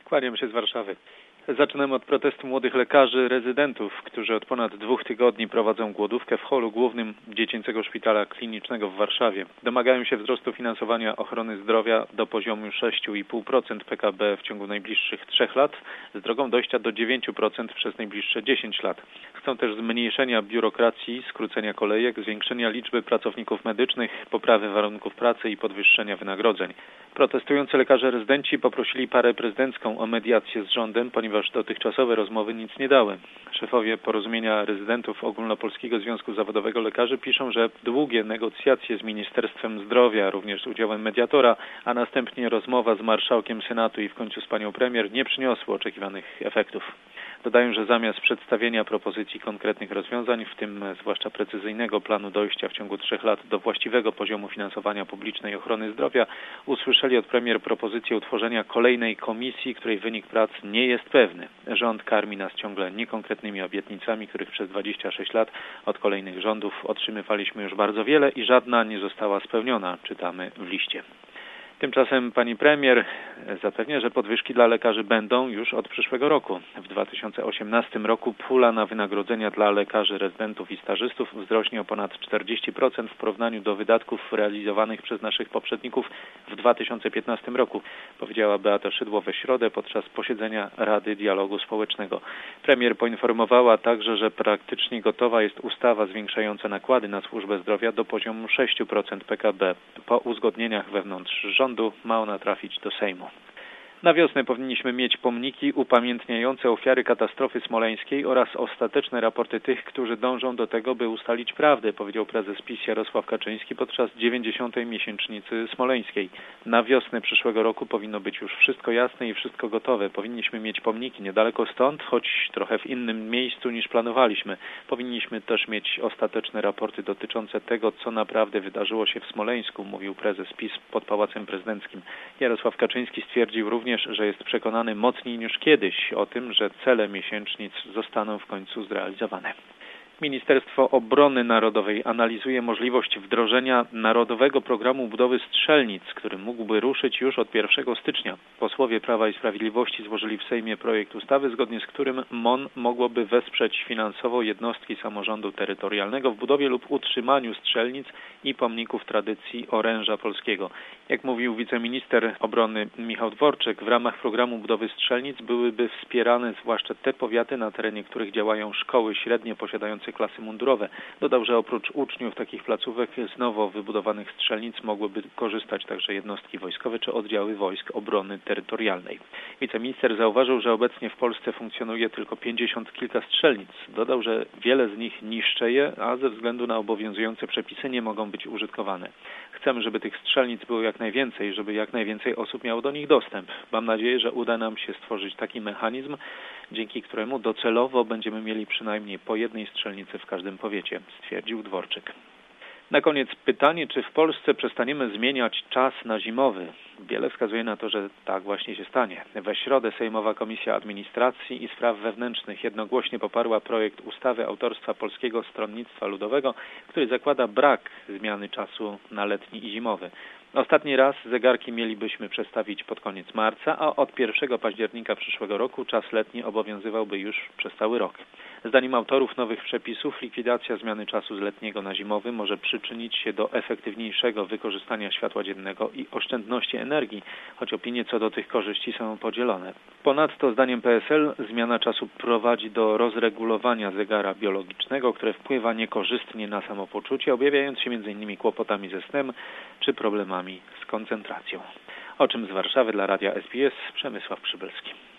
Kłaniam się z Warszawy. Zaczynamy od protestu młodych lekarzy rezydentów, którzy od ponad 2 tygodni prowadzą głodówkę w holu głównym Dziecięcego Szpitala Klinicznego w Warszawie. Domagają się wzrostu finansowania ochrony zdrowia do poziomu 6,5% PKB w ciągu najbliższych 3 lat, z drogą dojścia do 9% przez najbliższe 10 lat. Chcą też zmniejszenia biurokracji, skrócenia kolejek, zwiększenia liczby pracowników medycznych, poprawy warunków pracy i podwyższenia wynagrodzeń. Protestujący lekarze rezydenci poprosili parę prezydencką o mediację z rządem, ponieważ dotychczasowe rozmowy nic nie dały. Szefowie Porozumienia Rezydentów Ogólnopolskiego Związku Zawodowego Lekarzy piszą, że długie negocjacje z Ministerstwem Zdrowia, również z udziałem mediatora, a następnie rozmowa z marszałkiem Senatu i w końcu z panią premier nie przyniosły oczekiwanych efektów. Dodają, że zamiast przedstawienia propozycji konkretnych rozwiązań, w tym zwłaszcza precyzyjnego planu dojścia w ciągu 3 lat do właściwego poziomu finansowania publicznej ochrony zdrowia, usłyszeli od premier propozycję utworzenia kolejnej komisji, której wynik prac nie jest pewny. Rząd karmi nas ciągle niekonkretnymi obietnicami, których przez 26 lat od kolejnych rządów otrzymywaliśmy już bardzo wiele i żadna nie została spełniona, czytamy w liście. Tymczasem pani premier zapewnia, że podwyżki dla lekarzy będą już od przyszłego roku. W 2018 roku pula na wynagrodzenia dla lekarzy rezydentów i stażystów wzrośnie o ponad 40% w porównaniu do wydatków realizowanych przez naszych poprzedników w 2015 roku, powiedziała Beata Szydło we środę podczas posiedzenia Rady Dialogu Społecznego. Premier poinformowała także, że praktycznie gotowa jest ustawa zwiększająca nakłady na służbę zdrowia do poziomu 6% PKB. Po uzgodnieniach wewnątrz rządu ma ona trafić do Sejmu. Na wiosnę powinniśmy mieć pomniki upamiętniające ofiary katastrofy smoleńskiej oraz ostateczne raporty tych, którzy dążą do tego, by ustalić prawdę, powiedział prezes PiS Jarosław Kaczyński podczas 90. miesięcznicy smoleńskiej. Na wiosnę przyszłego roku powinno być już wszystko jasne i wszystko gotowe. Powinniśmy mieć pomniki niedaleko stąd, choć trochę w innym miejscu niż planowaliśmy. Powinniśmy też mieć ostateczne raporty dotyczące tego, co naprawdę wydarzyło się w Smoleńsku, mówił prezes PiS pod Pałacem Prezydenckim. Jarosław Kaczyński stwierdził również, że jest przekonany mocniej niż kiedyś o tym, że cele miesięcznic zostaną w końcu zrealizowane. Ministerstwo Obrony Narodowej analizuje możliwość wdrożenia Narodowego Programu Budowy Strzelnic, który mógłby ruszyć już od 1 stycznia. Posłowie Prawa i Sprawiedliwości złożyli w Sejmie projekt ustawy, zgodnie z którym MON mogłoby wesprzeć finansowo jednostki samorządu terytorialnego w budowie lub utrzymaniu strzelnic i pomników tradycji oręża polskiego. Jak mówił wiceminister obrony Michał Dworczyk, w ramach programu budowy strzelnic byłyby wspierane zwłaszcza te powiaty, na terenie których działają szkoły średnie posiadające klasy mundurowe. Dodał, że oprócz uczniów takich placówek z nowo wybudowanych strzelnic mogłyby korzystać także jednostki wojskowe czy oddziały wojsk obrony terytorialnej. Wiceminister zauważył, że obecnie w Polsce funkcjonuje tylko 50 kilka strzelnic. Dodał, że wiele z nich niszczeje, a ze względu na obowiązujące przepisy nie mogą być użytkowane. Chcemy, żeby tych strzelnic było jak najwięcej, żeby jak najwięcej osób miało do nich dostęp. Mam nadzieję, że uda nam się stworzyć taki mechanizm, dzięki któremu docelowo będziemy mieli przynajmniej po jednej strzelnicy w każdym powiecie, stwierdził Dworczyk. Na koniec pytanie, czy w Polsce przestaniemy zmieniać czas na zimowy? Wiele wskazuje na to, że tak właśnie się stanie. We środę Sejmowa Komisja Administracji i Spraw Wewnętrznych jednogłośnie poparła projekt ustawy autorstwa Polskiego Stronnictwa Ludowego, który zakłada brak zmiany czasu na letni i zimowy. Ostatni raz zegarki mielibyśmy przestawić pod koniec marca, a od 1 października przyszłego roku czas letni obowiązywałby już przez cały rok. Zdaniem autorów nowych przepisów likwidacja zmiany czasu z letniego na zimowy może przyczynić się do efektywniejszego wykorzystania światła dziennego i oszczędności energii, choć opinie co do tych korzyści są podzielone. Ponadto zdaniem PSL zmiana czasu prowadzi do rozregulowania zegara biologicznego, które wpływa niekorzystnie na samopoczucie, objawiając się m.in. kłopotami ze snem czy problemami z koncentracją. O czym z Warszawy dla Radia SBS Przemysław Przybylski.